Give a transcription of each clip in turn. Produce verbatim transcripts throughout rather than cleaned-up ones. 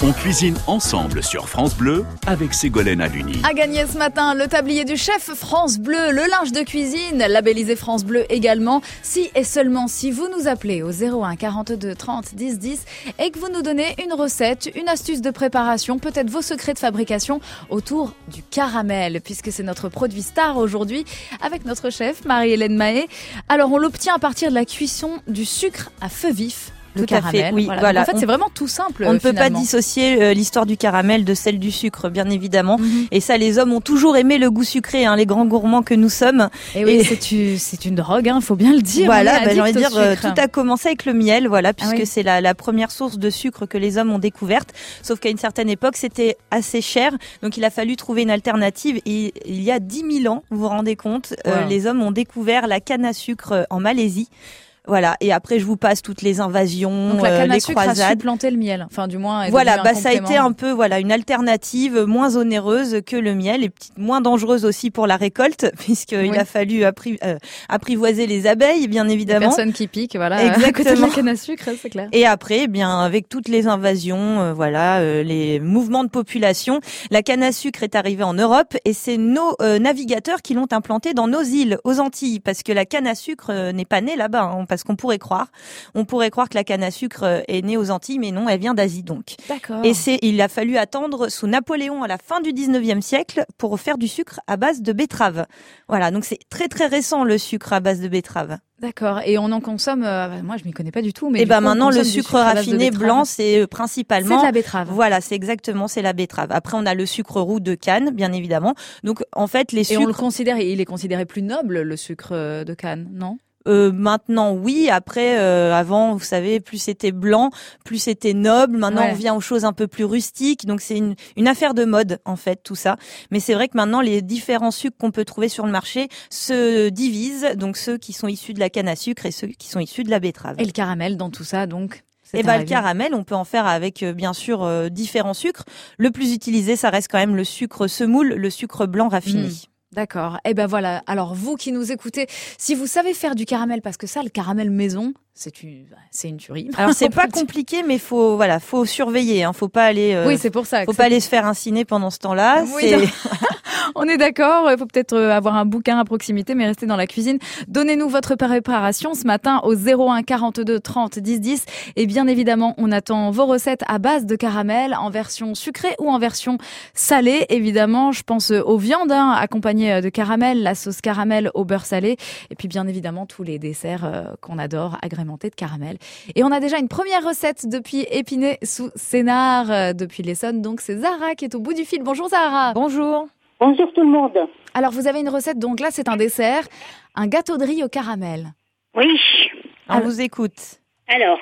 On cuisine ensemble sur France Bleu avec Ségolène Aluni. À gagner ce matin, le tablier du chef France Bleu, le linge de cuisine, labellisé France Bleu également. Si et seulement si vous nous appelez au zéro un quarante-deux trente dix dix et que vous nous donnez une recette, une astuce de préparation, peut-être vos secrets de fabrication autour du caramel, puisque c'est notre produit star aujourd'hui avec notre chef Marie-Hélène Mahé. Alors on l'obtient à partir de la cuisson du sucre à feu vif. Le Tout caramel. à fait, oui. Voilà. Voilà. En fait, on, c'est vraiment tout simple. On ne peut finalement. pas dissocier euh, l'histoire du caramel de celle du sucre, bien évidemment. Mm-hmm. Et ça, les hommes ont toujours aimé le goût sucré, hein, les grands gourmands que nous sommes. Et oui, Et... c'est, une, c'est une drogue, hein, faut bien le dire. Voilà, bah, j'ai envie de dire, euh, tout a a commencé avec le miel, voilà, puisque ah oui. c'est la, la première source de sucre que les hommes ont découverte. Sauf qu'à une certaine époque, c'était assez cher, donc il a fallu trouver une alternative. Et il y a dix mille ans, vous vous rendez compte, wow. euh, les hommes ont découvert la canne à sucre en Malaisie. Voilà, et après je vous passe toutes les invasions, donc la canne euh, à les sucre croisades. a supplanté le miel, enfin du moins. Voilà, bah un ça a été un peu voilà une alternative moins onéreuse que le miel et moins dangereuse aussi pour la récolte, puisqu'il oui. a fallu appri- euh, apprivoiser les abeilles, bien évidemment. Les personnes qui piquent, voilà. Exactement. À côté de la canne à sucre, c'est clair. Et après, eh bien avec toutes les invasions, euh, voilà, euh, les mouvements de population, la canne à sucre est arrivée en Europe et c'est nos euh, navigateurs qui l'ont implantée dans nos îles, aux Antilles, parce que la canne à sucre euh, n'est pas née là-bas, hein, parce qu'on pourrait croire. On pourrait croire que la canne à sucre est née aux Antilles, mais non, elle vient d'Asie donc. D'accord. Et c'est, il a fallu attendre sous Napoléon à la fin du dix-neuvième siècle pour faire du sucre à base de betterave. Voilà, donc c'est très très récent le sucre à base de betterave. D'accord. Et on en consomme. Euh, moi, je m'y connais pas du tout, mais. Et ben coup, maintenant, le sucre, sucre raffiné blanc, c'est principalement. C'est de la betterave. Voilà, c'est exactement, c'est la betterave. Après, on a le sucre roux de canne, bien évidemment. Donc, en fait, les sucres. Et on le considère, il est considéré plus noble, le sucre de canne, non? Euh, maintenant, oui. Après, euh, avant, vous savez, plus c'était blanc, plus c'était noble. Maintenant, ouais. on vient aux choses un peu plus rustiques. Donc, c'est une, une affaire de mode, en fait, tout ça. Mais c'est vrai que maintenant, les différents sucres qu'on peut trouver sur le marché se divisent. Donc, ceux qui sont issus de la canne à sucre et ceux qui sont issus de la betterave. Et le caramel dans tout ça, donc? Et ben, le caramel, on peut en faire avec, euh, bien sûr, euh, différents sucres. Le plus utilisé, ça reste quand même le sucre semoule, le sucre blanc raffiné. Mmh. D'accord. Et ben voilà. Alors vous qui nous écoutez, si vous savez faire du caramel, parce que ça, le caramel maison, c'est une, c'est une tuerie. Alors c'est pas compliqué, mais faut voilà, faut surveiller. Hein, faut pas aller. Euh, oui, c'est pour ça. Faut pas aller se faire inciner pendant ce temps-là. Oui, c'est... On est d'accord. Il faut peut-être avoir un bouquin à proximité, mais rester dans la cuisine. Donnez-nous votre préparation ce matin au zéro un quarante-deux trente dix dix. Et bien évidemment, on attend vos recettes à base de caramel en version sucrée ou en version salée. Évidemment, je pense aux viandes hein, accompagnées de caramel, la sauce caramel au beurre salé, et puis bien évidemment tous les desserts euh, qu'on adore agrémentés de caramel. Et on a déjà une première recette depuis Épinay sous Sénart, euh, depuis l'Essonne. Donc c'est Zahra qui est au bout du fil. Bonjour Zahra. Bonjour. Bonjour tout le monde. Alors vous avez une recette, donc là c'est un dessert, un gâteau de riz au caramel. Oui. On Alors, vous écoute. Alors,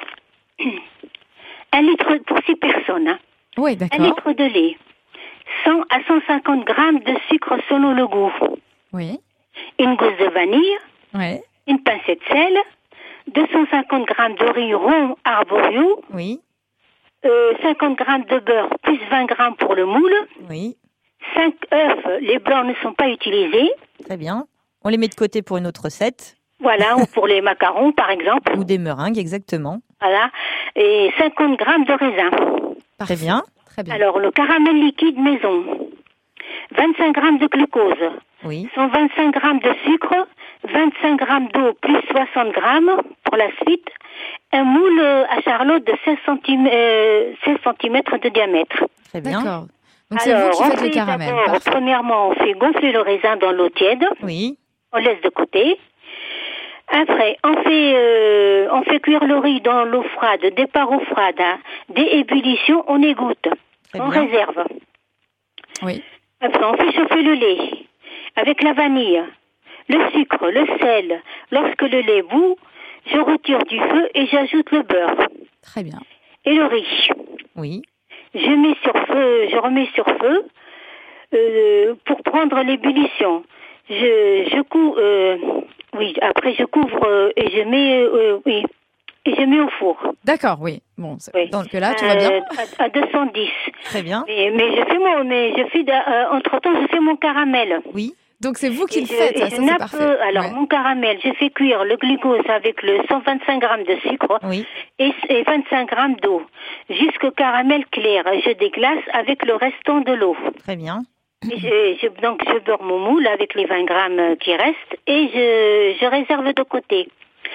un litre pour six personnes. Hein. Oui, d'accord. Un litre de lait, cent à cent cinquante grammes de sucre selon le goût. Oui. Une gousse de vanille. Oui. Une pincée de sel. deux cent cinquante grammes de riz rond arborio. Oui. Euh, cinquante grammes de beurre plus vingt grammes pour le moule. Oui. cinq œufs, les blancs ne sont pas utilisés. Très bien. On les met de côté pour une autre recette. Voilà, ou pour les macarons par exemple. Ou des meringues, exactement. Voilà. Et cinquante grammes de raisin. Très bien. Très bien. Alors, le caramel liquide maison. vingt-cinq grammes de glucose. Oui. cent vingt-cinq grammes de sucre. vingt-cinq grammes d'eau plus soixante grammes pour la suite. Un moule à charlotte de seize centimètres de diamètre. Très bien. D'accord. Donc c'est Alors, vous qui on faites fait le caramel. d'abord, premièrement, on fait gonfler le raisin dans l'eau tiède. Oui. On laisse de côté. Après, on fait, euh, on fait cuire le riz dans l'eau froide, départ eau froide. Hein. Dès ébullition, on égoutte. Très on bien. réserve. Oui. Après, on fait chauffer le lait avec la vanille, le sucre, le sel. Lorsque le lait bout, je retire du feu et j'ajoute le beurre. Très bien. Et le riz. Oui. Je mets sur feu, je remets sur feu euh, pour prendre l'ébullition. Je, je cou, euh, oui. Après, je couvre euh, et je mets, euh, oui, et je mets au four. D'accord, oui. Bon, oui. Donc là, tout va bien. Euh, à, à deux cent dix. Très bien. Mais, mais je fais mon, mais je fais, euh, entre temps, je fais mon caramel. Oui. Donc c'est vous qui Et le je, faites, et ça, je ça c'est nappe, parfait. alors Ouais. mon caramel, je fais cuire le glucose avec le cent vingt-cinq grammes de sucre Oui. et, et vingt-cinq grammes d'eau jusqu'au caramel clair. Je déglace avec le restant de l'eau. Très bien. Et je, je, donc je beurre mon moule avec les vingt grammes qui restent et je, je réserve de côté.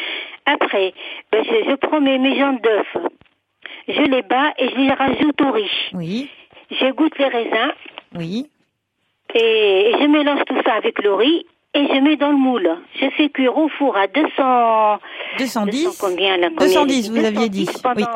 Après, ben je, je prends mes, mes jaunes d'œufs, je les bats et je les rajoute au riz. Oui. Je goûte les raisins Oui. et, et je mélange tout ça avec le riz et je mets dans le moule. Je fais cuire au four à deux cents... deux cent dix. deux cents combien, là, deux cent dix, combien vous aviez dit. Pendant Oui.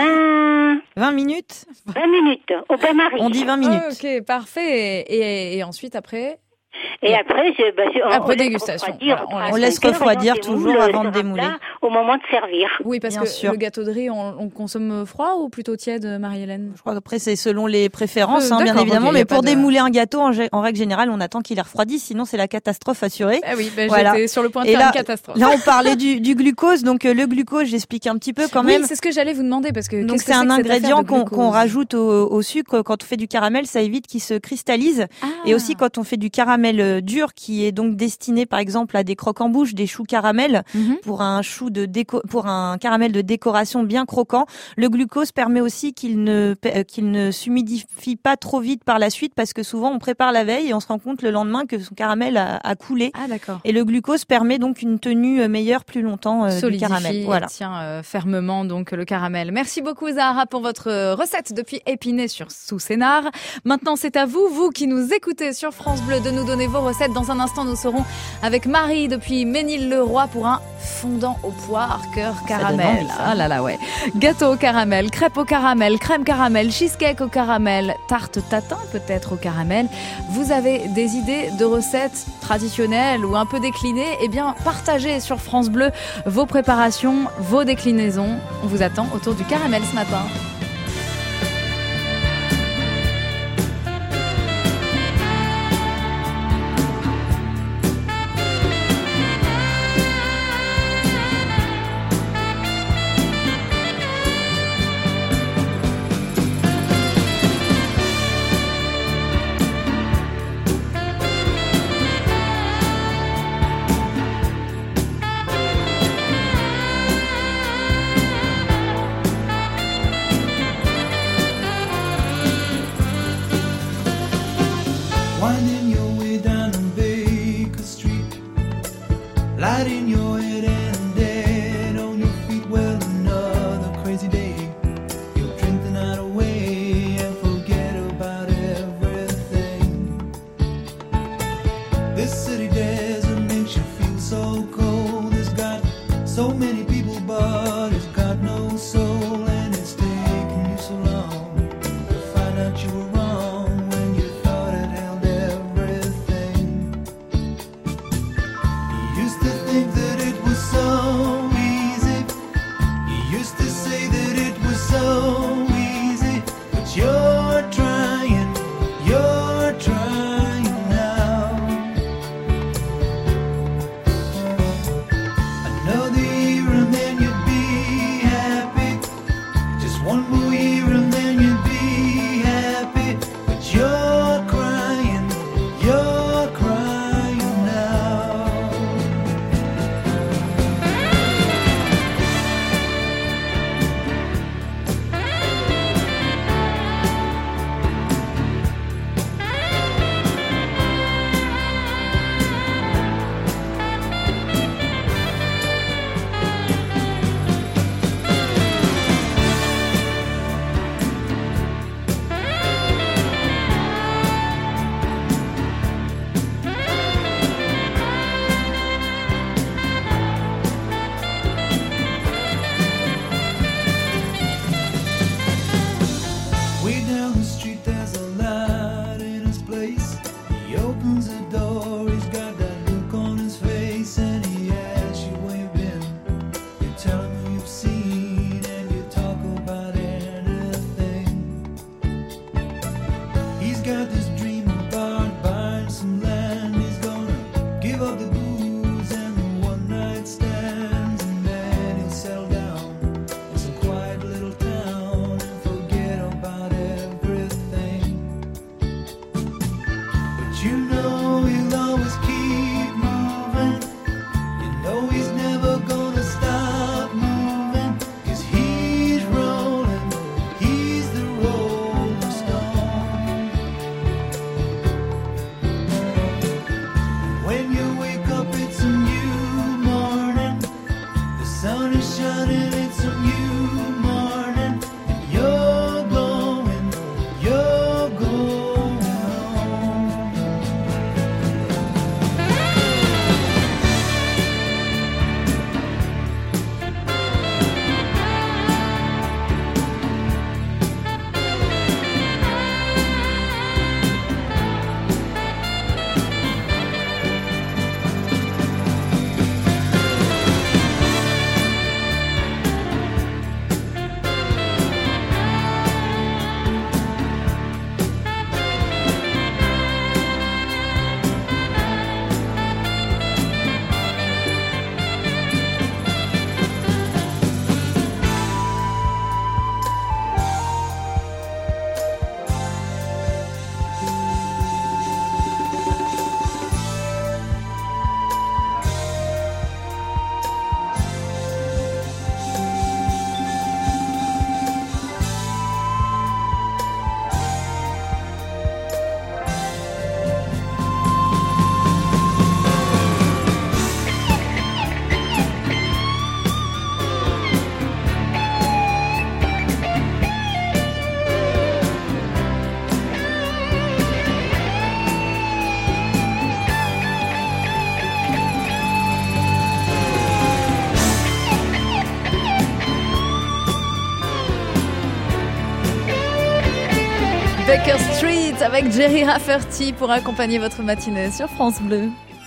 vingt, vingt minutes. vingt minutes au bain-marie. On dit vingt minutes. Ok, parfait. Et, et ensuite, après Et après, je, bah, je, on- Après on laisse dégustation, refroidir voilà, on trois laisse- à On laisse cinq heures et refroidir on toujours démoule avant de sur un démouler. plat Au moment de servir. Oui, parce Bien que sûr. le gâteau de riz, on, on consomme froid ou plutôt tiède, Marie-Hélène? Je crois qu'après, c'est selon les préférences, Euh, hein, bien d'accord, évidemment. ok, y a mais pas pour de- démouler un gâteau, en, gé- en règle générale, on attend qu'il ait refroidi, sinon c'est la catastrophe assurée. Ah oui, ben Voilà. j'étais sur le point de Et faire là, une catastrophe. là, on parlait du, du glucose. Donc, euh, le glucose, j'explique un petit peu quand même. Oui, c'est ce que j'allais vous demander parce que Donc qu'est-ce que c'est un que cette ingrédient affaire de qu'on glucose qu'on rajoute au, au sucre quand on fait du caramel, ça évite qu'il se cristallise. Ah. Et aussi quand on fait du caramel euh, dur, qui est donc destiné par exemple à des croque-en-bouche, des choux caramel, Mhm. pour un chou de déco pour un caramel de décoration bien croquant. Le glucose permet aussi qu'il ne euh, qu'il ne s'humidifie pas trop vite par la suite, parce que souvent on prépare la veille et on se rend compte le lendemain que son caramel a, a coulé. Ah d'accord. Et le glucose permet donc une tenue meilleure plus longtemps euh, du Solidifie caramel. et Voilà. tient euh, fermement donc le caramel. Merci beaucoup Zahara pour votre euh, recette depuis Épinay sur sous Sénart. Maintenant c'est à vous, vous qui nous écoutez sur France Bleu, de nous donner vos recettes. Dans un instant nous serons avec Marie depuis Ménil-le-Roi pour un fondant au poire cœur donne caramel. envie, ça. Ah là là ouais. Gâteau au caramel, crêpe au caramel, crème caramel, cheesecake au caramel, tarte tatin peut-être au caramel. Vous avez des idées de recettes traditionnelles ou un peu déclinées? Eh bien partagez sur France Bleu vos préparations, vos déclinaisons. On vous attend autour du caramel ce matin. Winding your way down on Baker Street, lighting your head and dead on your feet. Well, another crazy day. You'll drink the night away and forget about everything. This city desert makes you feel so cold. It's got so many people, but it's got no soul, and it's taken you so long to find out you were wrong when you thought it held everything. You used to think that it was so easy. You used to say that it was so easy, but you're trying, you're trying now. Another year and then you'd be Baker Street avec Jerry Rafferty pour accompagner votre matinée sur France Bleu.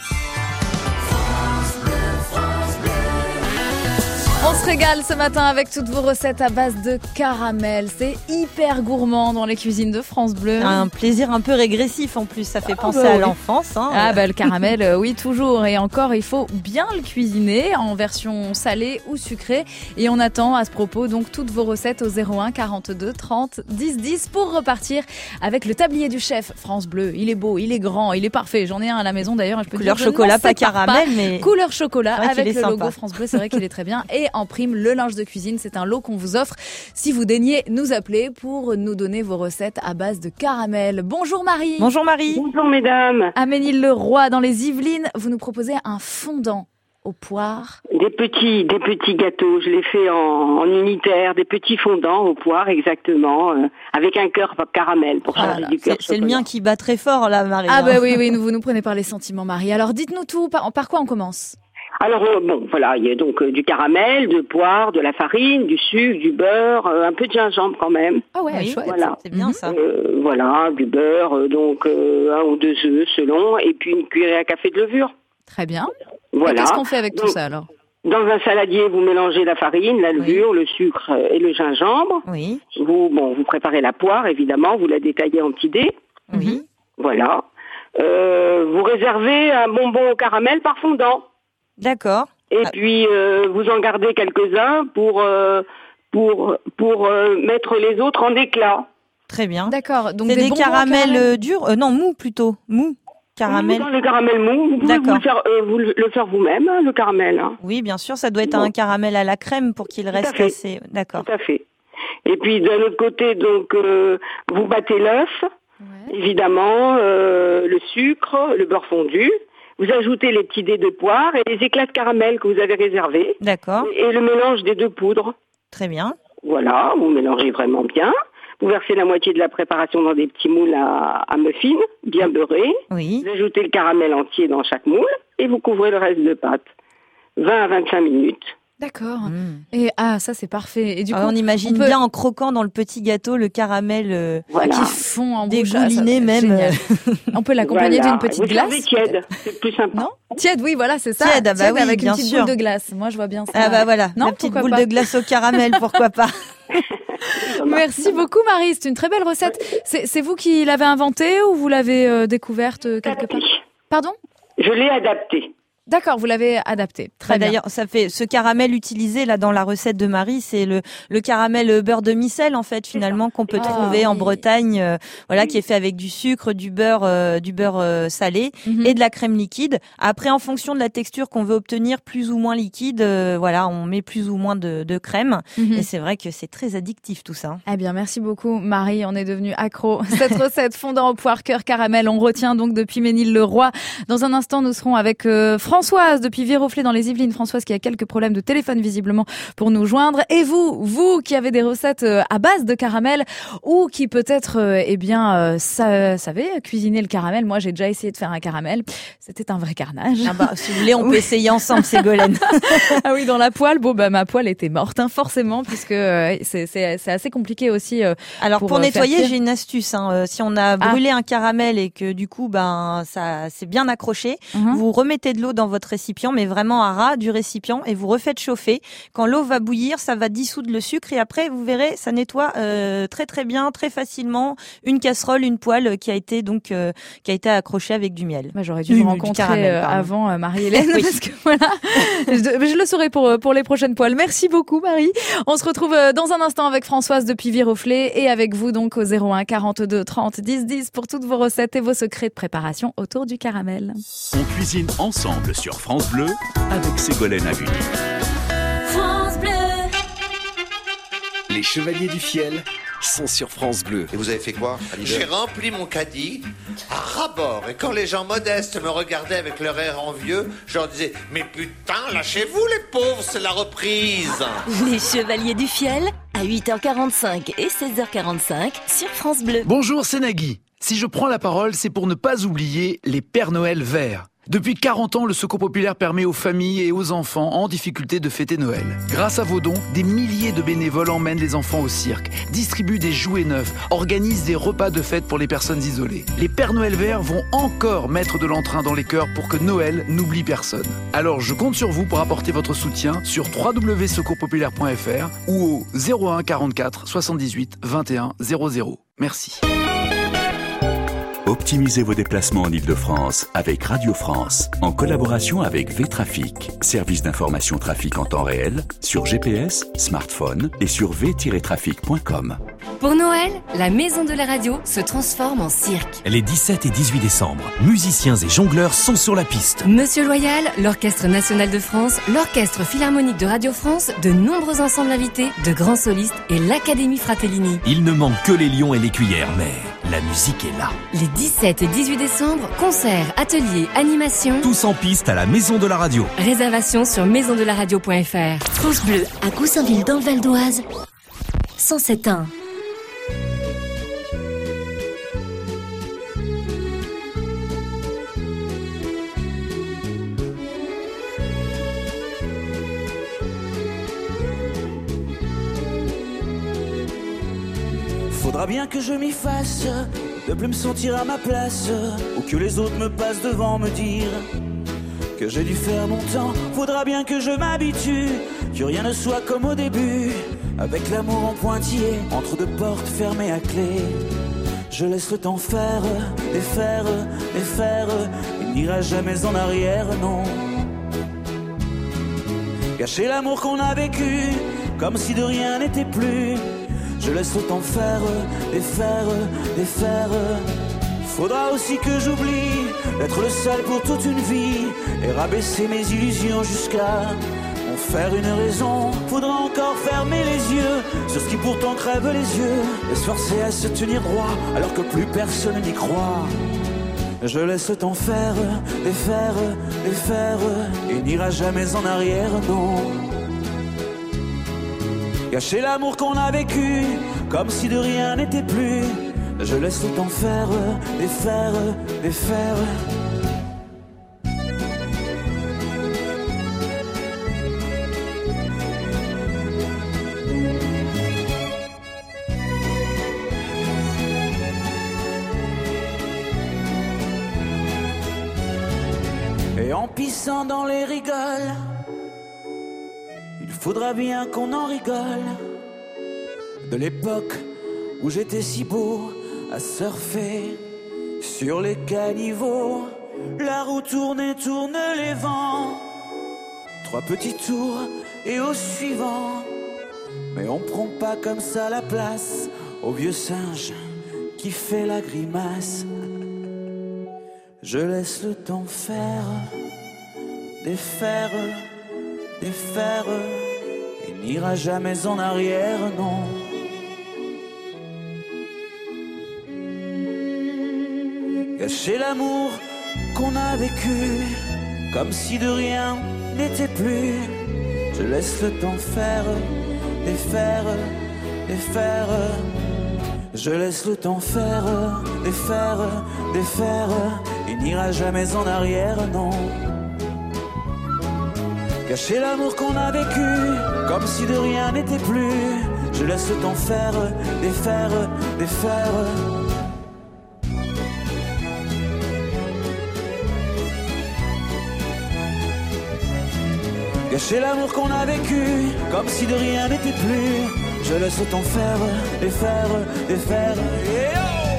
On se régale ce matin avec toutes vos recettes à base de caramel. C'est hyper gourmand dans les cuisines de France Bleu. Un plaisir un peu régressif en plus, ça fait penser bah à oui. l'enfance. Hein. Ah bah le caramel, euh, oui toujours. Et encore, il faut bien le cuisiner en version salée ou sucrée. Et on attend à ce propos donc toutes vos recettes au zéro un quarante-deux trente dix dix pour repartir avec le tablier du chef France Bleu. Il est beau, il est grand, il est parfait. J'en ai un à la maison d'ailleurs. Je peux Couleur dire, je chocolat, n'en pas sépare caramel, pas. mais Couleur chocolat C'est vrai avec qu'il le est logo sympa. France Bleu. C'est vrai qu'il est très bien. Et en prime, le linge de cuisine. C'est un lot qu'on vous offre si vous daignez nous appeler pour nous donner vos recettes à base de caramel. Bonjour Marie. Bonjour Marie. Bonjour mesdames. À Ménil-le-Roi, dans les Yvelines, vous nous proposez un fondant aux poires. Des petits, des petits gâteaux, je les fais en, en unitaire, des petits fondants aux poires exactement, euh, avec un cœur caramel pour Voilà, changer du cœur C'est, c'est le chocolat. mien qui bat très fort là, Marie. Ah hein. bah oui, oui, nous, vous nous prenez par les sentiments Marie. Alors dites-nous tout, par, par quoi on commence? Alors euh, bon, voilà, il y a donc euh, du caramel, de poire, de la farine, du sucre, du beurre, euh, un peu de gingembre quand même. Ah ouais, Oui, chouette. voilà. C'est bien Mhm. ça. Euh, voilà, du beurre, euh, donc euh, un ou deux œufs selon, et puis une cuillerée à café de levure. Très bien. Voilà. Et qu'est-ce qu'on fait avec tout Donc, ça alors? Dans un saladier, vous mélangez la farine, la levure, le sucre euh, et le gingembre. Oui, Vous, bon, vous préparez la poire, évidemment, vous la détaillez en petits dés. oui. Voilà. Euh, vous réservez un bonbon au caramel par fondant. D'accord. Et Ah. puis, euh, vous en gardez quelques-uns pour, euh, pour, pour euh, mettre les autres en éclat. Très bien. D'accord. Donc C'est des, bonbons au caramels caramel. euh, durs euh, Non, mou plutôt. Mou. Caramel. Dans le caramel mou, vous pouvez vous D'accord. le faire, euh, vous le le faire vous-même, hein, le caramel. Hein. Oui, bien sûr, ça doit être Bon. un caramel à la crème pour qu'il à reste fait. assez... D'accord. Tout à fait. Et puis, d'un autre côté, donc, euh, vous battez l'œuf, Ouais. évidemment, euh, le sucre, le beurre fondu. Vous ajoutez les petits dés de poire et les éclats de caramel que vous avez réservés. D'accord. Et le mélange des deux poudres. Très bien. Voilà, vous mélangez vraiment bien. Vous versez la moitié de la préparation dans des petits moules à, à muffins, bien beurrés. Oui. Vous ajoutez le caramel entier dans chaque moule et vous couvrez le reste de pâte. vingt à vingt-cinq minutes. D'accord. Mmh. Et ah, ça c'est parfait. Et du coup, Ah, on imagine on peut- bien en croquant dans le petit gâteau le caramel euh, Voilà. qui fond en bouche. Ah, ça, dégouliné c'est même. génial. On peut l'accompagner Voilà. d'une petite vous glace. servez tiède, c'est plus sympa. Non Tiède, oui, voilà, c'est ça. Tiède, ah bah oui, avec bien une petite sûr. boule de glace. Moi, je vois bien ça. Ah bah voilà, Non, la petite pourquoi boule pas. de glace au caramel, pourquoi pas. Merci beaucoup, Marie. C'est une très belle recette. C'est, c'est vous qui l'avez inventée ou vous l'avez euh, découverte euh, quelque part? Pardon? Je l'ai adapté. D'accord, vous l'avez adapté. Très Bah, bien. d'ailleurs, ça fait ce caramel utilisé là dans la recette de Marie, c'est le le caramel beurre de micelle en fait finalement qu'on peut Ah, trouver en oui. Bretagne, euh, voilà, Oui. qui est fait avec du sucre, du beurre, euh, du beurre euh, salé Mhm. et de la crème liquide. Après, en fonction de la texture qu'on veut obtenir, plus ou moins liquide, euh, voilà, on met plus ou moins de, de crème. Mhm. Et c'est vrai que c'est très addictif tout ça. Eh bien, merci beaucoup, Marie. On est devenu accro. Cette recette fondant au poire cœur caramel, on retient donc depuis Ménil-le-Roi. Dans un instant, nous serons avec euh, Françoise depuis Viroflay dans les Yvelines. Françoise qui a quelques problèmes de téléphone visiblement pour nous joindre. Et vous, vous qui avez des recettes euh, à base de caramel ou qui peut-être, euh, eh bien, euh, sa- savez cuisiner le caramel. Moi, j'ai déjà essayé de faire un caramel. C'était un vrai carnage. Ah bah, si vous voulez, on peut Oui. essayer ensemble, Ségolène. Ah oui, dans la poêle. Bon, bah ma poêle était morte, hein, forcément, puisque euh, c'est c'est c'est assez compliqué aussi. euh, Alors Pour, pour, euh, nettoyer, faire cuire. j'ai une astuce. Hein. Euh, si on a brûlé un caramel et que du coup, ben ça c'est bien accroché, Mhm. vous remettez de l'eau dans votre récipient, mais vraiment à ras du récipient, et vous refaites chauffer. Quand l'eau va bouillir, ça va dissoudre le sucre, et après vous verrez, ça nettoie euh, très très bien, très facilement une casserole, une poêle qui a été donc euh, qui a été accrochée avec du miel. Bah, j'aurais dû Du- vous du rencontrer caramel, euh, pardon. avant euh, Marie-Hélène Oui. parce que voilà, je, je le saurai pour euh, pour les prochaines poêles. Merci beaucoup Marie. On se retrouve euh, dans un instant avec Françoise depuis Viroflay et avec vous donc au zéro un quarante-deux trente dix dix pour toutes vos recettes et vos secrets de préparation autour du caramel. On cuisine ensemble sur France Bleu avec Ségolène Avuni. France Bleu. Les Chevaliers du Fiel sont sur France Bleu. Et vous avez fait quoi à l'hiver? J'ai rempli mon caddie à ras-bord. Et quand les gens modestes me regardaient avec leur air envieux, je leur disais « Mais putain, lâchez-vous les pauvres, c'est la reprise !» Les Chevaliers du Fiel, à huit heures quarante-cinq et seize heures quarante-cinq sur France Bleu. Bonjour, c'est Nagui. Si je prends la parole, c'est pour ne pas oublier les Pères Noël verts. Depuis quarante ans, le Secours Populaire permet aux familles et aux enfants en difficulté de fêter Noël. Grâce à vos dons, des milliers de bénévoles emmènent les enfants au cirque, distribuent des jouets neufs, organisent des repas de fête pour les personnes isolées. Les Pères Noël verts vont encore mettre de l'entrain dans les cœurs pour que Noël n'oublie personne. Alors je compte sur vous pour apporter votre soutien sur w w w point secours populaire point f r ou au zéro un quarante-quatre soixante-dix-huit vingt et un zéro zéro. Merci. Optimisez vos déplacements en Ile-de-France avec Radio France, en collaboration avec V-Trafic, service d'information trafic en temps réel, sur G P S, smartphone et sur v tiret trafic point com. Pour Noël, la Maison de la Radio se transforme en cirque. Les dix-sept et dix-huit décembre, musiciens et jongleurs sont sur la piste. Monsieur Loyal, l'Orchestre National de France, l'Orchestre Philharmonique de Radio France, de nombreux ensembles invités, de grands solistes et l'Académie Fratellini. Il ne manque que les lions et les cuillères, mais la musique est là. Les dix-sept et dix-huit décembre, concerts, ateliers, animations. Tous en piste à la Maison de la Radio. Réservation sur maison de la radio point f r. France Bleu, à Goussainville dans le Val d'Oise, cent sept un. Faudra bien que je m'y fasse, de plus me sentir à ma place, ou que les autres me passent devant me dire que j'ai dû faire mon temps. Faudra bien que je m'habitue, que rien ne soit comme au début, avec l'amour en pointillé, entre deux portes fermées à clé. Je laisse le temps faire, et faire, et faire, il n'ira jamais en arrière, non. Cacher l'amour qu'on a vécu, comme si de rien n'était plus. Je laisse le temps faire, et faire, et faire. Faudra aussi que j'oublie d'être le seul pour toute une vie et rabaisser mes illusions jusqu'à en faire une raison. Faudra encore fermer les yeux sur ce qui pourtant crève les yeux et se forcer à se tenir droit alors que plus personne n'y croit. Je laisse le temps faire, et faire, et faire. Il n'ira jamais en arrière, non. Cacher l'amour qu'on a vécu, comme si de rien n'était plus. Je laisse le temps faire, et faire, et faire. Et en pissant dans les rigoles, faudra bien qu'on en rigole. De l'époque où j'étais si beau à surfer sur les caniveaux. La roue tourne et tourne les vents. Trois petits tours et au suivant. Mais on prend pas comme ça la place au vieux singe qui fait la grimace. Je laisse le temps faire, défaire, défaire. Il n'ira jamais en arrière, non. Cacher l'amour qu'on a vécu, comme si de rien n'était plus. Je laisse le temps faire, défaire, défaire. Je laisse le temps faire, défaire, défaire. Il n'ira jamais en arrière, non. Cacher l'amour qu'on a vécu, comme si de rien n'était plus. Je laisse le temps faire, défaire, défaire. Cacher l'amour qu'on a vécu, comme si de rien n'était plus. Je laisse le temps faire, défaire, défaire. Yeah.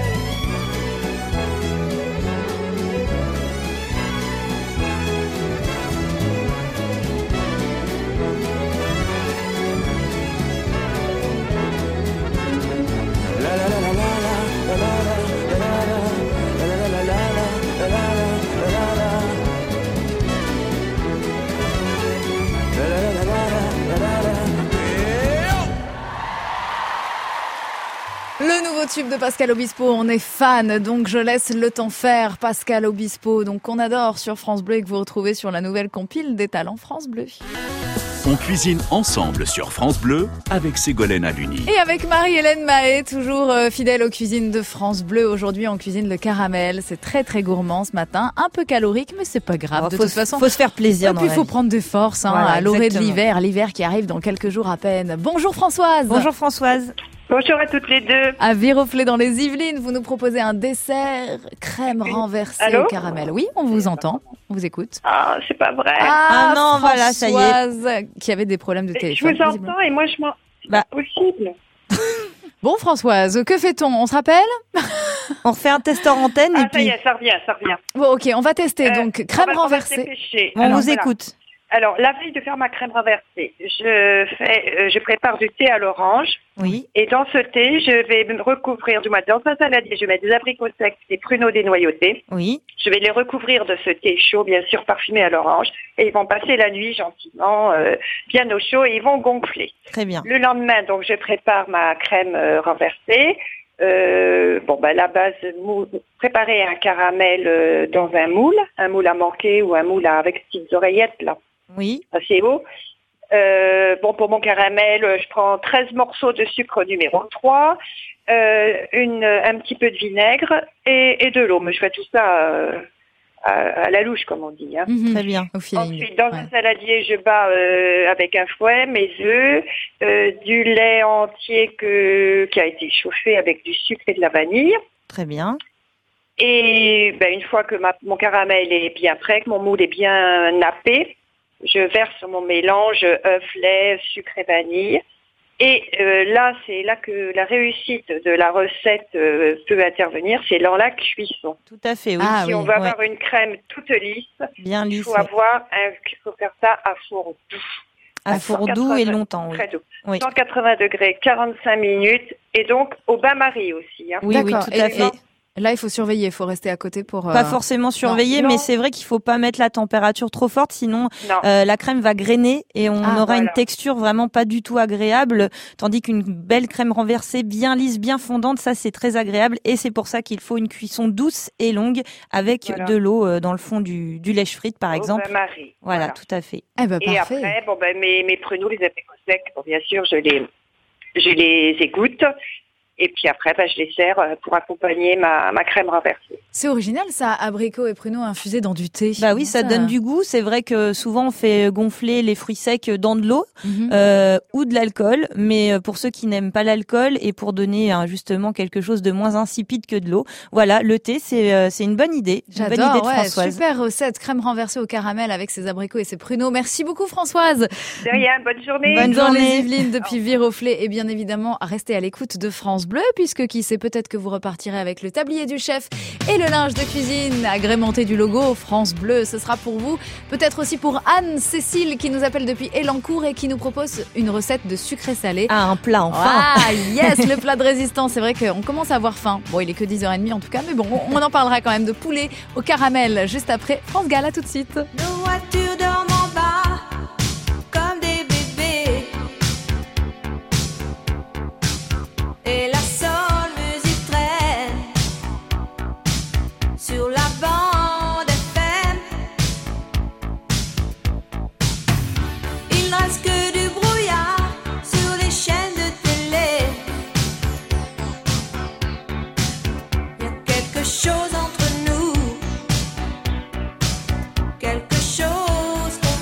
Tube de Pascal Obispo, on est fan, donc je laisse le temps faire. Pascal Obispo, donc qu'on adore sur France Bleu et que vous retrouvez sur la nouvelle compile des talents France Bleu. On cuisine ensemble sur France Bleu avec Ségolène Aluni. Et avec Marie-Hélène Mahé, toujours euh, fidèle aux cuisines de France Bleu. Aujourd'hui, on cuisine le caramel. C'est très très gourmand ce matin, un peu calorique, mais c'est pas grave. Oh, de faut toute se, façon, faut se faire plaisir. Et puis il faut prendre des forces hein, voilà, à l'orée de exactement. l'hiver, l'hiver qui arrive dans quelques jours à peine. Bonjour Françoise. Bonjour Françoise. Bonjour à toutes les deux. À Viroflay dans les Yvelines, vous nous proposez un dessert crème renversée Allô au caramel. Oui, on vous entend, on vous écoute. Ah, c'est pas vrai. Ah, Ah non, voilà, ça y est. Françoise, qui avait des problèmes de Je téléphone. vous entends et moi je m'en... Bah. C'est possible. Bon Françoise, que fait-on? On se rappelle? On refait un test en antenne Ah, et ça puis y est, ça revient, ça revient. Bon, ok, on va tester. Euh, Donc, crème on va- on va se renversée. dépêcher. on Alors, vous voilà. écoute. Alors, la veille de faire ma crème renversée, je fais, euh, je prépare du thé à l'orange. Oui. Et dans ce thé, je vais me recouvrir, du moins dans un saladier, je mets des abricots secs, des pruneaux dénoyautés. Oui. Je vais les recouvrir de ce thé chaud, bien sûr parfumé à l'orange. Et ils vont passer la nuit gentiment, euh, bien au chaud, et ils vont gonfler. Très bien. Le lendemain, donc, je prépare ma crème euh, renversée. Euh, bon, ben, la base, mou- préparer un caramel euh, dans un moule, un moule à manquer ou un moule à- avec petites oreillettes, là, Oui. assez haut. Euh, bon, pour mon caramel, euh, je prends treize morceaux de sucre numéro trois, euh, une, un petit peu de vinaigre et, et de l'eau. Mais je fais tout ça euh, à, à la louche, comme on dit. Hein. Mhm. Très bien. Au feeling. Ensuite, dans Ouais. un saladier, je bats euh, avec un fouet mes œufs, euh, du lait entier que, qui a été chauffé avec du sucre et de la vanille. Très bien. Et ben, une fois que ma, mon caramel est bien prêt, que mon moule est bien nappé, je verse mon mélange œuf, lait, sucre et vanille. Et euh, là, c'est là que la réussite de la recette euh, peut intervenir, c'est dans la cuisson. Tout à fait, oui. Ah, si oui, on veut ouais. avoir une crème toute lisse, Bien il lisse. faut ouais. avoir un, il faut faire ça à four doux. À four doux et longtemps, oui. Très doux. Oui. cent quatre-vingts degrés, quarante-cinq minutes, et donc au bain-marie aussi. Hein. Oui, oui, D'accord. tout à Et- fait. et là, il faut surveiller, il faut rester à côté pour. euh, Pas forcément surveiller, Non. mais c'est vrai qu'il faut pas mettre la température trop forte, sinon Non. euh, la crème va grainer et on Ah, aura une voilà. texture vraiment pas du tout agréable, tandis qu'une belle crème renversée, bien lisse, bien fondante, ça c'est très agréable et c'est pour ça qu'il faut une cuisson douce et longue avec Voilà. de l'eau euh, dans le fond du, du lèche-frite par Au exemple. bain-marie. Voilà, tout à fait. Eh ben, Et parfait. après, bon ben mes mes pruneaux, les abricots secs, bon bien sûr, je les je les égoutte. Et puis après, ben, je les sers euh, pour accompagner ma, ma crème renversée. C'est original ça, abricots et pruneaux infusés dans du thé. Bah oui, ça donne du goût. C'est vrai que souvent on fait gonfler les fruits secs dans de l'eau Mhm. euh, ou de l'alcool, mais pour ceux qui n'aiment pas l'alcool et pour donner hein, justement quelque chose de moins insipide que de l'eau, voilà, le thé c'est euh, c'est une bonne idée, une bonne idée J'adore, de ouais, Françoise. super recette, crème renversée au caramel avec ses abricots et ses pruneaux. Merci beaucoup Françoise. De rien, bonne journée. Bonne Dans les journée. Yvelines depuis Viroflay et bien évidemment restez à l'écoute de France Bleu puisque qui sait peut-être que vous repartirez avec le tablier du chef et le linge de cuisine agrémenté du logo France Bleu. Ce sera pour vous, peut-être aussi pour Anne-Cécile qui nous appelle depuis Elancourt et qui nous propose une recette de sucré salé. Ah, un plat enfin. Ah yes, le plat de résistance. C'est vrai qu'on commence à avoir faim. Bon, il est que dix heures trente en tout cas, mais bon, on en parlera quand même de poulet au caramel juste après France Gall. À tout de suite. Nos voitures dorment en bas comme des bébés. Et la seule musique traîne sur la bande F M. Il ne reste que du brouillard sur les chaînes de télé. Il y a quelque chose entre nous, quelque chose qu'on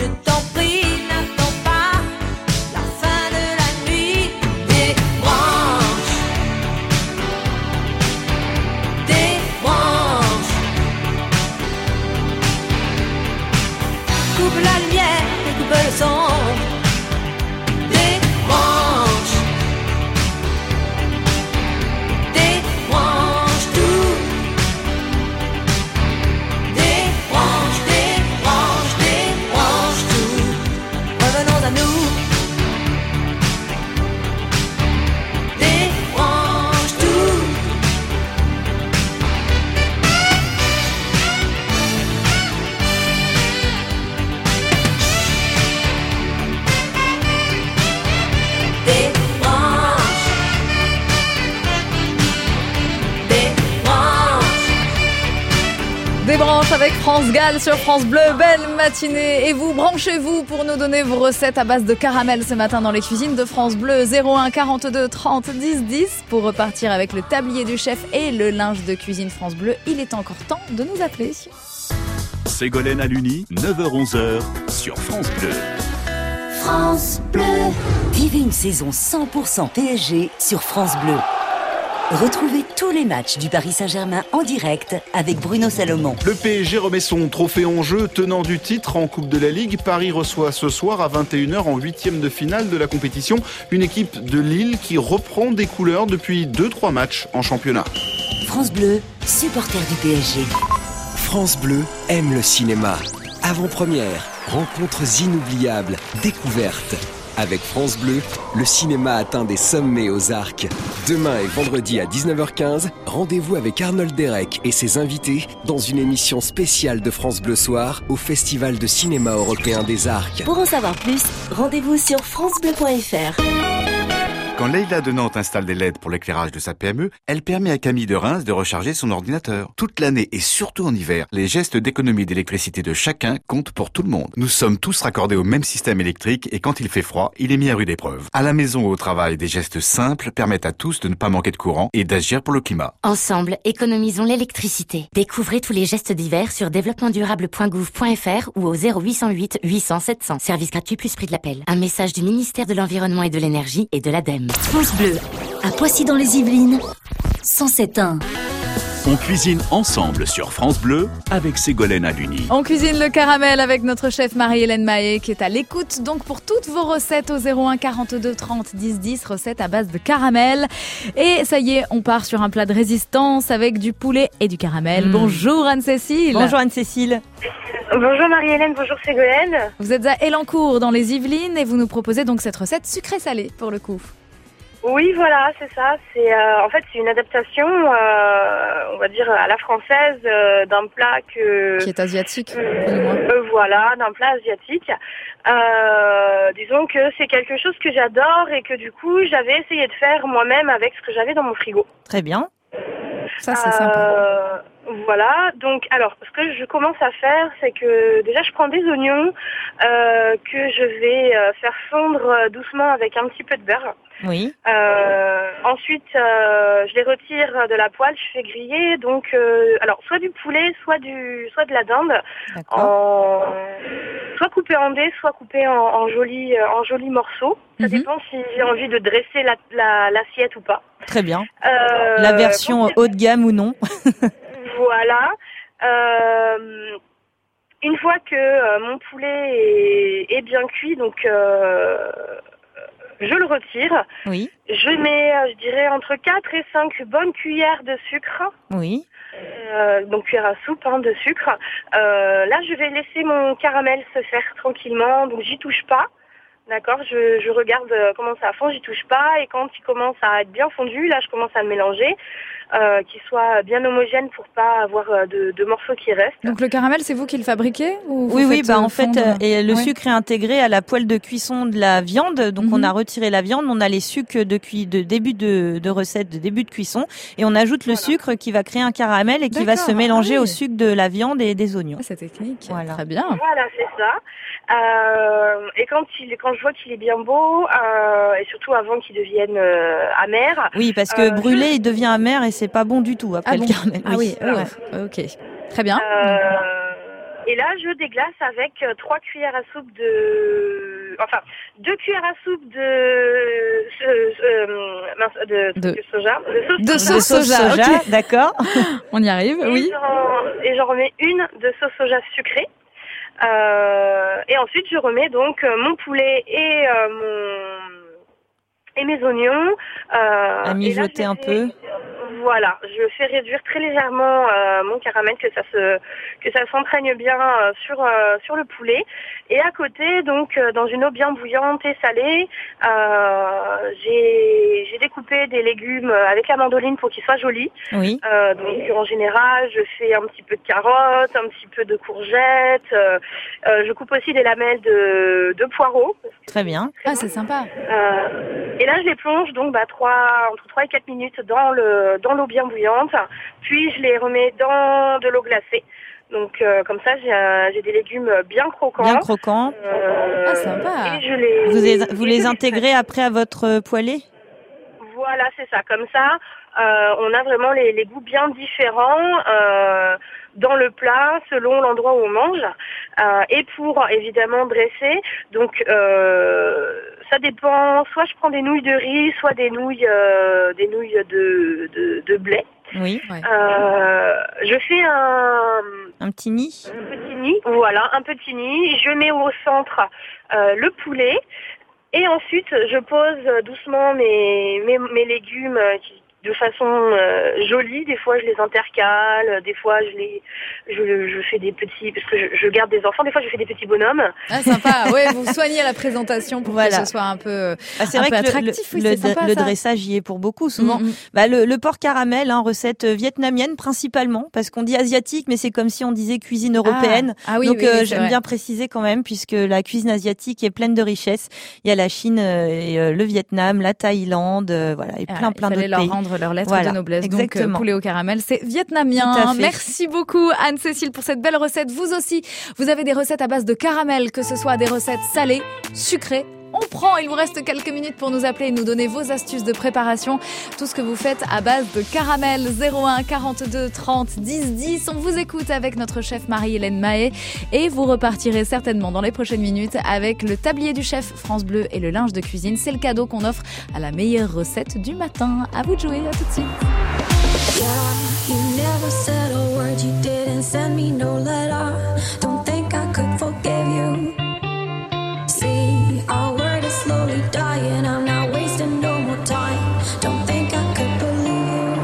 Je t'en prie, n'attends pas la fin de la nuit. Des branches, des branches. Coupe la lumière et coupe le son. Des branches, des branches, tout. Des branches, des branches, des branches, tout. Revenons à nous. Des branches, tout. Des branches, des branches. Des branches avec France Gall sur France Bleu. Belle matinée. Et vous, branchez-vous pour nous donner vos recettes à base de caramel ce matin dans les cuisines de France Bleu. zéro un quarante-deux trente dix dix pour repartir avec le tablier du chef et le linge de cuisine France Bleu. Il est encore temps de nous appeler. Ségolène Aluni, neuf heures onze sur France Bleu. France Bleu. Vivez une saison cent pour cent P S G sur France Bleu. Retrouvez tous les matchs du Paris Saint-Germain en direct avec Bruno Salomon. Le P S G remet son trophée en jeu, tenant du titre en Coupe de la Ligue. Paris reçoit ce soir à vingt et une heures en huitième de finale de la compétition une équipe de Lille qui reprend des couleurs depuis deux trois matchs en championnat. France Bleu, supporter du P S G. France Bleu aime le cinéma. Avant-première, rencontres inoubliables, découvertes. Avec France Bleu, le cinéma atteint des sommets aux Arcs. Demain et vendredi à dix-neuf heures quinze, rendez-vous avec Arnold Derek et ses invités dans une émission spéciale de France Bleu Soir au Festival de cinéma européen des Arcs. Pour en savoir plus, rendez-vous sur francebleu point f r. Quand Leïla de Nantes installe des L E D pour l'éclairage de sa P M E, elle permet à Camille de Reims de recharger son ordinateur. Toute l'année et surtout en hiver, les gestes d'économie d'électricité de chacun comptent pour tout le monde. Nous sommes tous raccordés au même système électrique et quand il fait froid, il est mis à rude épreuve. À la maison ou au travail, des gestes simples permettent à tous de ne pas manquer de courant et d'agir pour le climat. Ensemble, économisons l'électricité. Découvrez tous les gestes d'hiver sur développement durable point gouv point f r ou au zéro huit cent huit huit cents sept cents. Service gratuit plus prix de l'appel. Un message du ministère de l'Environnement et de l'Énergie et de l'ADEME. France Bleu, à Poissy dans les Yvelines, cent sept un. On cuisine ensemble sur France Bleu avec Ségolène Aluni. On cuisine le caramel avec notre chef Marie-Hélène Mahé qui est à l'écoute donc pour toutes vos recettes au zéro un quarante-deux trente dix dix, recettes à base de caramel. Et ça y est, on part sur un plat de résistance avec du poulet et du caramel. Mmh. Bonjour Anne-Cécile. Bonjour Anne-Cécile. Bonjour Marie-Hélène, bonjour Ségolène. Vous êtes à Elancourt dans les Yvelines et vous nous proposez donc cette recette sucrée-salée pour le coup. Oui, voilà, c'est ça. C'est euh, en fait c'est une adaptation, euh, on va dire à la française, euh, d'un plat que qui est asiatique. Euh, euh, voilà, d'un plat asiatique. Euh, disons que c'est quelque chose que j'adore et que du coup j'avais essayé de faire moi-même avec ce que j'avais dans mon frigo. Très bien. Ça c'est euh, sympa. Voilà, donc alors ce que je commence à faire, c'est que déjà je prends des oignons euh, que je vais euh, faire fondre doucement avec un petit peu de beurre. Oui. Euh, ensuite, euh, je les retire de la poêle, je fais griller, donc euh, alors soit du poulet, soit du, soit de la dinde, en, soit coupé en dés, soit coupé en, en jolis, en jolis morceaux. Ça mm-hmm. dépend si j'ai envie de dresser la, la, l'assiette ou pas. Très bien. Euh, la version haut de gamme ou non. Voilà. Euh, une fois que euh, mon poulet est, est bien cuit, donc euh, je le retire. Oui. Je mets, je dirais, entre quatre et cinq bonnes cuillères de sucre. Oui. Euh, donc cuillère à soupe hein, de sucre. Euh, là, je vais laisser mon caramel se faire tranquillement, donc j'y touche pas. D'accord, je, je regarde comment ça fond, j'y touche pas, et quand il commence à être bien fondu, là je commence à le mélanger, euh, qu'il soit bien homogène pour pas avoir de, de morceaux qui restent. Donc le caramel, c'est vous qui le fabriquez ou vous Oui, oui, bah en fondre... fait, et le ouais. sucre est intégré à la poêle de cuisson de la viande, donc mm-hmm. on a retiré la viande, on a les sucres de cuit de début de, de recette, de début de cuisson, et on ajoute le voilà. sucre qui va créer un caramel et qui D'accord. va se mélanger ah, oui. au sucre de la viande et des oignons. Ah, c'est technique, voilà. Très bien. Voilà, c'est ça. Euh, et quand il, quand je vois qu'il est bien beau, euh, et surtout avant qu'il devienne euh, amer. Oui, parce que euh, brûlé, je... il devient amer et c'est pas bon du tout après ah le bon caramel. Ah oui, oui. Ouais. Ok. Très bien. Euh, Et là, je déglace avec euh, trois cuillères à soupe de, enfin, deux cuillères à soupe de, euh, euh, mince, de, De- de soja, de sauce De soja. sauce soja, ok. d'accord. On y arrive, Et oui. j'en- Et j'en remets une de sauce soja sucrée. Euh, et ensuite, je remets donc euh, mon poulet et euh, mon et mes oignons. Euh, À et mijoter là, je un fais- peu. Voilà, je fais réduire très légèrement euh, mon caramel, que ça se que ça s'entraigne bien euh, sur euh, sur le poulet. Et à côté, donc euh, dans une eau bien bouillante et salée, euh, j'ai j'ai découpé des légumes avec la mandoline pour qu'ils soient jolis. Oui. Euh, donc en général, je fais un petit peu de carottes, un petit peu de courgettes. euh, euh, je coupe aussi des lamelles de de poireaux. Très bien. Ah, c'est sympa. Euh, et là, je les plonge donc bah, trois, entre trois et quatre minutes dans le dans l'eau bien bouillante. Puis je les remets dans de l'eau glacée. Donc euh, comme ça, j'ai un- j'ai des légumes bien croquants. Bien croquant. Euh, Ah, sympa. Et je les, Vous les, vous et les je intégrez après à votre poêlée? Voilà, c'est ça. Comme ça, euh, on a vraiment les, les goûts bien différents euh, dans le plat selon l'endroit où on mange. Euh, et pour évidemment dresser, donc euh, ça dépend. Soit je prends des nouilles de riz, soit des nouilles, euh, des nouilles de, de, de blé. Oui. Euh, je fais un, Un petit nid. un petit nid, voilà, un petit nid. Je mets au centre euh, le poulet. Et ensuite, je pose doucement mes, mes, mes légumes euh, qui- de façon euh, jolie. Des fois, je les intercale. Des fois, je les, je, je fais des petits, parce que je, je garde des enfants. Des fois, je fais des petits bonhommes. Ah, sympa. Ouais, vous soignez la présentation pour Voilà. que ce soit un peu, Ah, c'est un vrai peu que le- attractif. le, oui, le, c'est sympa, le ça. dressage y est pour beaucoup. Souvent, Mm, mm. bah, le, le porc caramel, hein, recette vietnamienne principalement, parce qu'on dit asiatique, mais c'est comme si on disait cuisine européenne. Ah, ah oui, Donc oui, oui, euh, c'est j'aime vrai. bien préciser quand même, puisque la cuisine asiatique est pleine de richesses. Il y a la Chine, euh, et, euh, le Vietnam, la Thaïlande, euh, voilà, et Ah, plein plein il fallait d'autres leur pays. rendre leur lettre Voilà, de noblesse. Donc, euh, exactement. poulet au caramel, c'est vietnamien. Tout à fait. Merci beaucoup, Anne-Cécile, pour cette belle recette. Vous aussi, vous avez des recettes à base de caramel, que ce soit des recettes salées, sucrées. On prend, il vous reste quelques minutes pour nous appeler et nous donner vos astuces de préparation. Tout ce que vous faites à base de caramel. zéro un quarante-deux trente dix dix. On vous écoute avec notre chef Marie-Hélène Mahé. Et vous repartirez certainement dans les prochaines minutes avec le tablier du chef France Bleu et le linge de cuisine. C'est le cadeau qu'on offre à la meilleure recette du matin. À vous de jouer, à tout de suite. You never said a word, you didn't send me no letter. Don't think I could forgive you. See, our word is slowly dying. I'm not wasting no more time. Don't think I could believe you.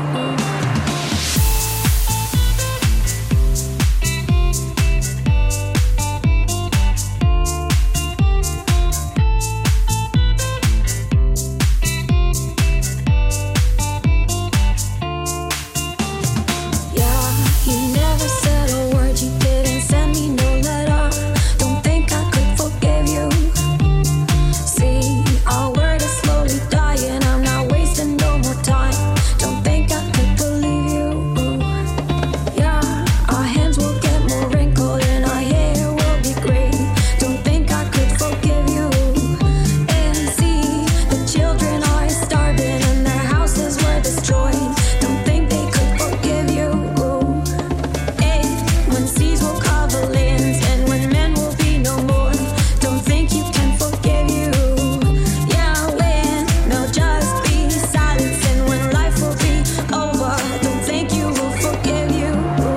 Yeah, you never said a word, you didn't send me no letter. Don't think I could forgive you. See, our word is slowly dying. I'm not wasting no more time. Don't think I could believe you. Yeah, our hands will get more wrinkled and our hair will be gray. Don't think I could forgive you. And see, the children are starving and their houses were destroyed. Don't think they could forgive you. And when seas will cover lands and when men will be no more. Don't think you can forgive you. Yeah, when there'll just be silence and when life will be over. Don't think you will forgive you.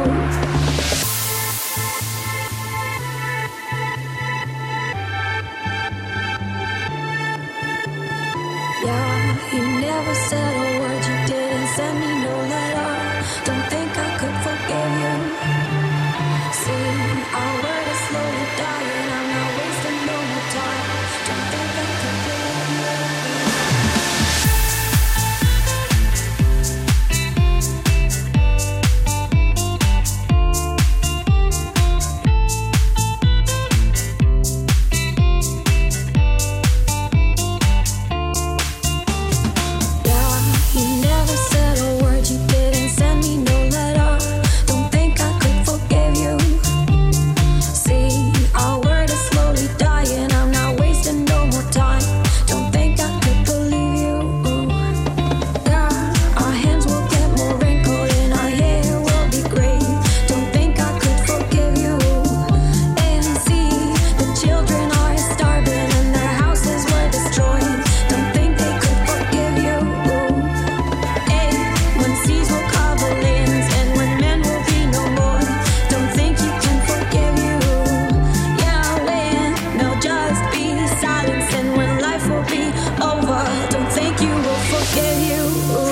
Yeah, you never said a word, you didn't send me no letter. Don't think I could forgive you. See, our word is slowly dying. I'm not wasting no more time. Don't think I could believe you. Yeah, you never said a word,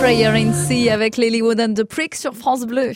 Prayer in Sea avec Lilywood and the Prick sur France Bleu.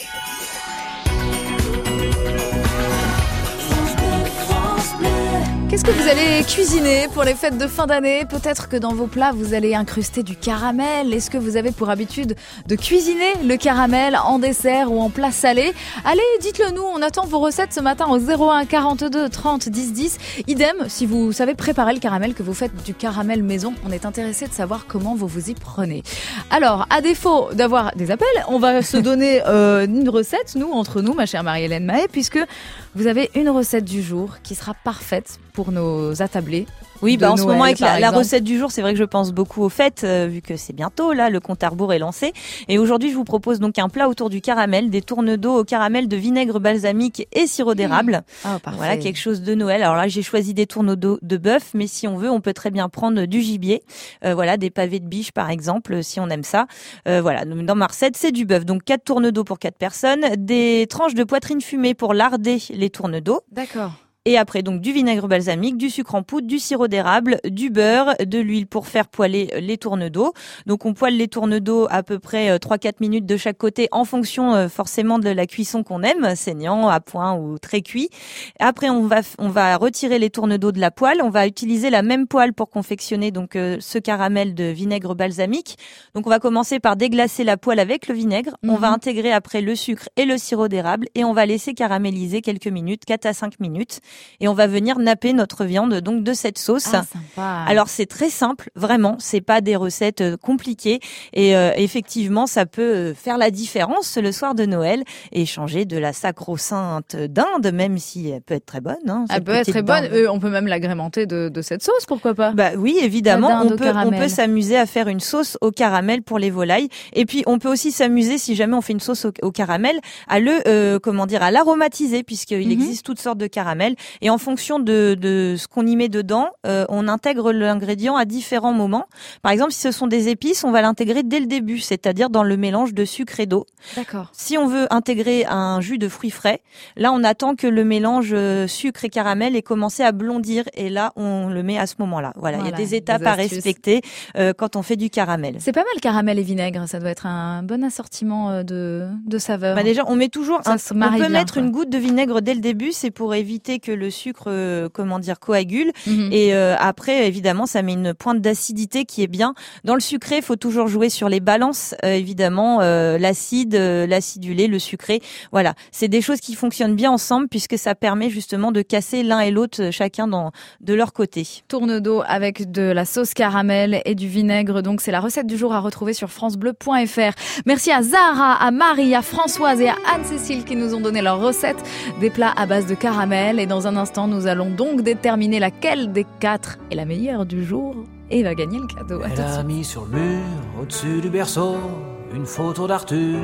Qu'est-ce que vous allez cuisiner pour les fêtes de fin d'année? Peut-être que dans vos plats, vous allez incruster du caramel. Est-ce que vous avez pour habitude de cuisiner le caramel en dessert ou en plat salé? Allez, dites-le nous, on attend vos recettes ce matin au zéro un quarante-deux trente dix dix. Idem, si vous savez préparer le caramel, que vous faites du caramel maison, on est intéressé de savoir comment vous vous y prenez. Alors, à défaut d'avoir des appels, on va se donner euh, une recette, nous, entre nous, ma chère Marie-Hélène Mahé, puisque vous avez une recette du jour qui sera parfaite pour nos attablés. Oui, bah en Noël, ce moment avec la, la exemple. recette du jour, c'est vrai que je pense beaucoup aux fêtes, euh, vu que c'est bientôt là, le compte à rebours est lancé. Et aujourd'hui, je vous propose donc un plat autour du caramel, des tournes d'eau au caramel de vinaigre balsamique et sirop d'érable. Mmh. Oh, parfait. Voilà, quelque chose de Noël. Alors là, j'ai choisi des tournes d'eau de bœuf, mais si on veut, on peut très bien prendre du gibier. Euh, voilà, des pavés de biche par exemple, si on aime ça. Euh, voilà, dans ma recette, c'est du bœuf. Donc quatre tournes d'eau pour quatre personnes, des tranches de poitrine fumée pour larder les tournes d'eau. D'accord. Et après, donc, du vinaigre balsamique, du sucre en poudre, du sirop d'érable, du beurre, de l'huile pour faire poêler les tournes d'eau. Donc, on poêle les tournes d'eau à peu près trois à quatre minutes de chaque côté en fonction euh, forcément de la cuisson qu'on aime, saignant, à point ou très cuit. Après, on va, on va retirer les tournes d'eau de la poêle. On va utiliser la même poêle pour confectionner donc euh, ce caramel de vinaigre balsamique. Donc, on va commencer par déglacer la poêle avec le vinaigre. Mm-hmm. On va intégrer après le sucre et le sirop d'érable et on va laisser caraméliser quelques minutes, quatre à cinq minutes. Et on va venir napper notre viande donc de cette sauce. Ah, sympa. Alors c'est très simple, vraiment, c'est pas des recettes euh, compliquées et euh, effectivement ça peut euh, faire la différence le soir de Noël et changer de la sacro-sainte dinde, même si elle peut être très bonne. Hein, elle peut être très bonne. Euh, on peut même l'agrémenter de, de cette sauce, pourquoi pas? Bah oui, évidemment, on peut on peut s'amuser à faire une sauce au caramel pour les volailles. Et puis on peut aussi s'amuser si jamais on fait une sauce au, au caramel à le euh, comment dire à l'aromatiser puisqu'il mm-hmm. existe toutes sortes de caramel. Et en fonction de, de ce qu'on y met dedans, euh, on intègre l'ingrédient à différents moments. Par exemple, si ce sont des épices, on va l'intégrer dès le début, c'est-à-dire dans le mélange de sucre et d'eau. D'accord. Si on veut intégrer un jus de fruits frais, là, on attend que le mélange euh, sucre et caramel ait commencé à blondir et là, on le met à ce moment-là. Voilà, voilà, il y a des étapes des à respecter euh, quand on fait du caramel. C'est pas mal caramel et vinaigre, ça doit être un bon assortiment de, de saveurs. Bah déjà, on met toujours, un, on peut bien, mettre quoi. une goutte de vinaigre dès le début, c'est pour éviter que le sucre, euh, comment dire, coagule. Mm-hmm. Et euh, après, évidemment, ça met une pointe d'acidité qui est bien. Dans le sucré, il faut toujours jouer sur les balances, euh, évidemment, euh, l'acide, euh, l'acidulé, le sucré. Voilà, c'est des choses qui fonctionnent bien ensemble puisque ça permet justement de casser l'un et l'autre, chacun dans, de leur côté. Tourne d'eau avec de la sauce caramel et du vinaigre. Donc, c'est la recette du jour à retrouver sur francebleu point f r. Merci à Zahra, à Marie, à Françoise et à Anne-Cécile qui nous ont donné leur recette des plats à base de caramel. Et dans un instant, nous allons donc déterminer laquelle des quatre est la meilleure du jour et va gagner le cadeau. Elle a mis sur le mur, au-dessus du berceau, une photo d'Arthur.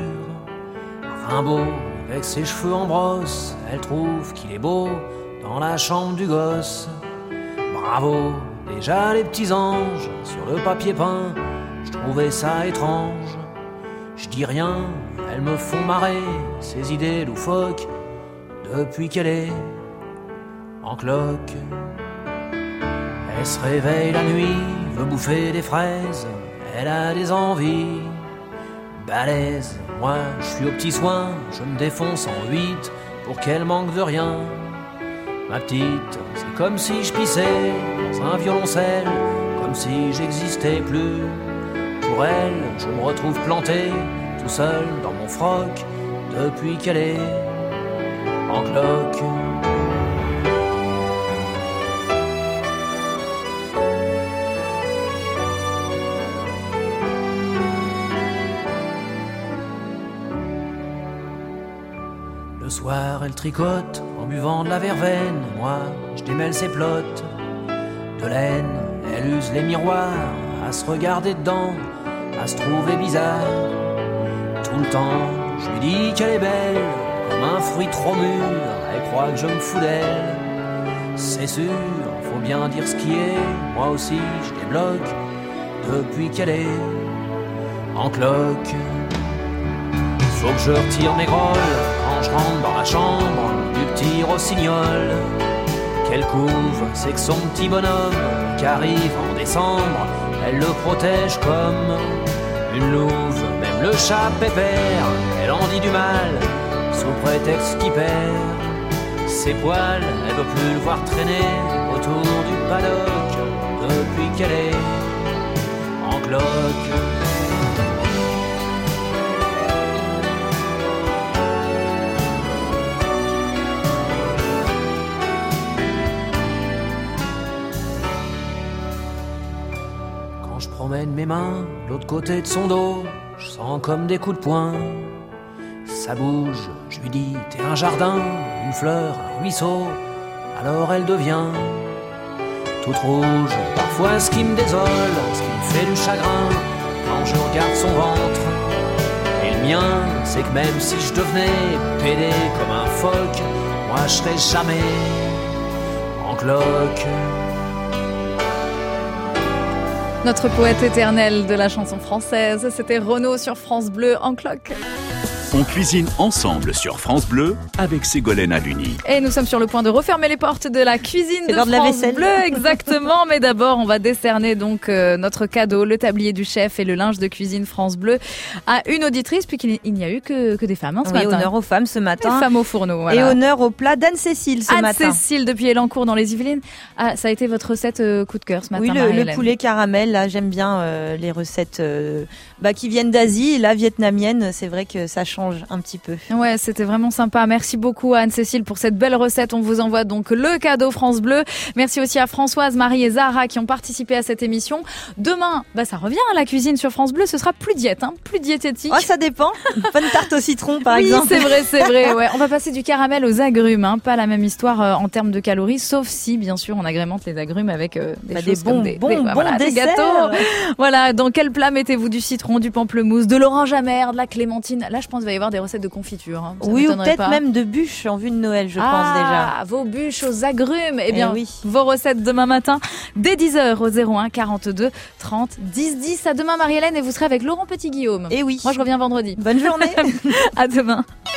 Rimbaud, avec ses cheveux en brosse, elle trouve qu'il est beau dans la chambre du gosse. Bravo, déjà les petits anges sur le papier peint, je trouvais ça étrange. Je dis rien, elles me font marrer, ces idées loufoques, depuis qu'elle est en cloque. Elle se réveille la nuit, veut bouffer des fraises, elle a des envies balèzes. Moi, je suis aux petits soins, je me défonce en huit pour qu'elle manque de rien. Ma petite, c'est comme si je pissais dans un violoncelle, comme si j'existais plus. Pour elle, je me retrouve planté, tout seul dans mon froc, depuis qu'elle est en cloque. Le soir, elle tricote en buvant de la verveine. Moi, je démêle ses plottes de laine. Elle use les miroirs à se regarder dedans, à se trouver bizarre. Tout le temps, je lui dis qu'elle est belle, comme un fruit trop mûr. Elle croit que je me fous d'elle. C'est sûr, faut bien dire ce qui est. Moi aussi, je débloque depuis qu'elle est en cloque. Faut que je retire mes grolles quand je rentre dans la chambre du petit rossignol. Qu'elle couvre, c'est que son petit bonhomme qui arrive en décembre, elle le protège comme une louve. Mais le chat pépère, elle en dit du mal, sous prétexte qu'il perd ses poils. Elle veut plus le voir traîner autour du paddock depuis qu'elle est en cloque. Quand je promène mes mains de l'autre côté de son dos, je sens comme des coups de poing. Ça bouge, je lui dis t'es un jardin, une fleur, un ruisseau. Alors elle devient toute rouge. Parfois ce qui me désole, ce qui me fait du chagrin, quand je regarde son ventre et le mien, c'est que même si je devenais pédé comme un phoque, moi je serais jamais en cloque. Notre poète éternel de la chanson française, c'était Renaud sur France Bleu en cloque. On cuisine ensemble sur France Bleu avec Ségolène Aluni. Et nous sommes sur le point de refermer les portes de la cuisine C'est de l'heure de la France vaisselle. Bleu, exactement. Mais d'abord, on va décerner donc euh, notre cadeau, le tablier du chef et le linge de cuisine France Bleu à une auditrice, puisqu'il il n'y a eu que, que des femmes hein, ce Oui, matin. honneur aux femmes ce matin. Les femmes au fourneau, voilà. Et honneur au plat d'Anne-Cécile ce matin. Anne-Cécile depuis Elancourt dans les Yvelines. Ah, ça a été votre recette euh, coup de cœur ce matin, Oui, le, le Marie-Hélène. poulet caramel, là, j'aime bien euh, les recettes euh, bah, qui viennent d'Asie. La vietnamienne, c'est vrai que ça change un petit peu. Ouais, c'était vraiment sympa. Merci beaucoup à Anne-Cécile pour cette belle recette. On vous envoie donc le cadeau France Bleu. Merci aussi à Françoise, Marie et Zahra qui ont participé à cette émission. Demain, bah ça revient à la cuisine sur France Bleu. Ce sera plus diète, hein, plus diététique. Oh, ça dépend. Une bonne tarte au citron, par oui, exemple. Oui, c'est vrai, c'est vrai. Ouais. On va passer du caramel aux agrumes. Hein. Pas la même histoire euh, en termes de calories, sauf si, bien sûr, on agrémente les agrumes avec euh, des, bah, choses des bons, comme des, bons, des, bons voilà, des desserts. gâteaux. Voilà. Dans quel plat mettez-vous du citron, du pamplemousse, de l'orange amère, de la clémentine? Là, je pense qu'il va y avoir des recettes de confiture. Hein. Ça Oui, ou peut-être pas. même de bûches en vue de Noël, je ah, pense déjà. Vos bûches aux agrumes. Eh bien, eh oui. Vos recettes demain matin, dès dix heures au zéro un quarante-deux trente dix dix. À demain, Marie-Hélène, et vous serez avec Laurent Petit-Guillaume. Eh oui. Moi, je reviens vendredi. Bonne journée. À demain.